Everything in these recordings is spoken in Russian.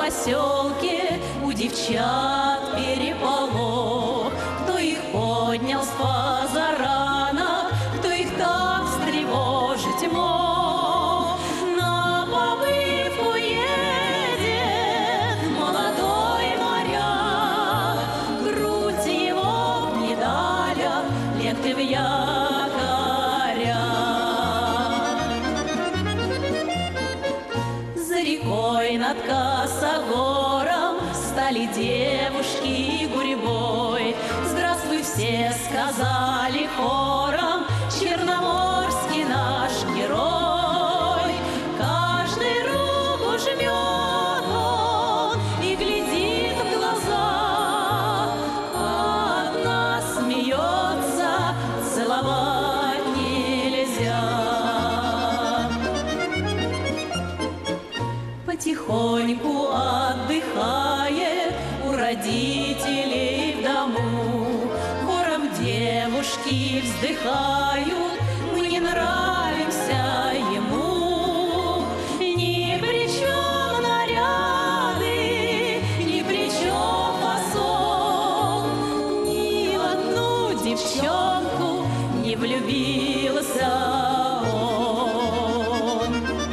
поселке у девчат переполох. Кто их поднял с позарана, кто их так встревожить мог? На побывку едет молодой моряк, грудь его в медалях, ленты в якоря. За рекой над косогором стали девушки гурьбой. Здравствуй, все сказали хором, черноморский наш герой. Каждый руку жмет он и глядит в глаза, а одна смеется, целовать нельзя. Потихоньку отдыхает у родителей в дому, хором девушки вздыхают: мы не нравимся ему. Ни при чем наряды, ни при чем фасон, ни в одну девчонку не влюбился он.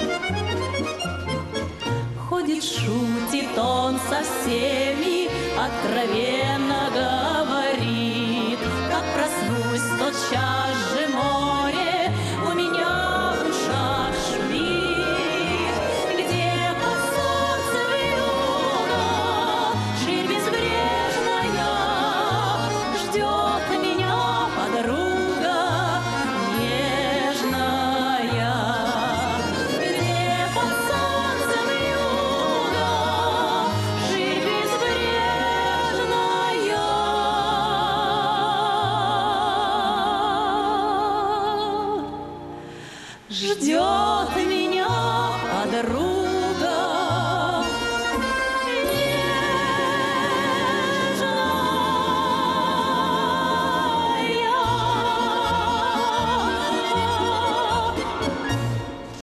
Ходит, шутит он со всеми, откровенно говорит: как проснусь, тотчас же море у меня в ушах шумит. Где под солнцем вьюга, ширь безбрежная, ждет меня подруга нежная. Где под солнцем вьюга, ширь безбрежная, ждет меня подруга.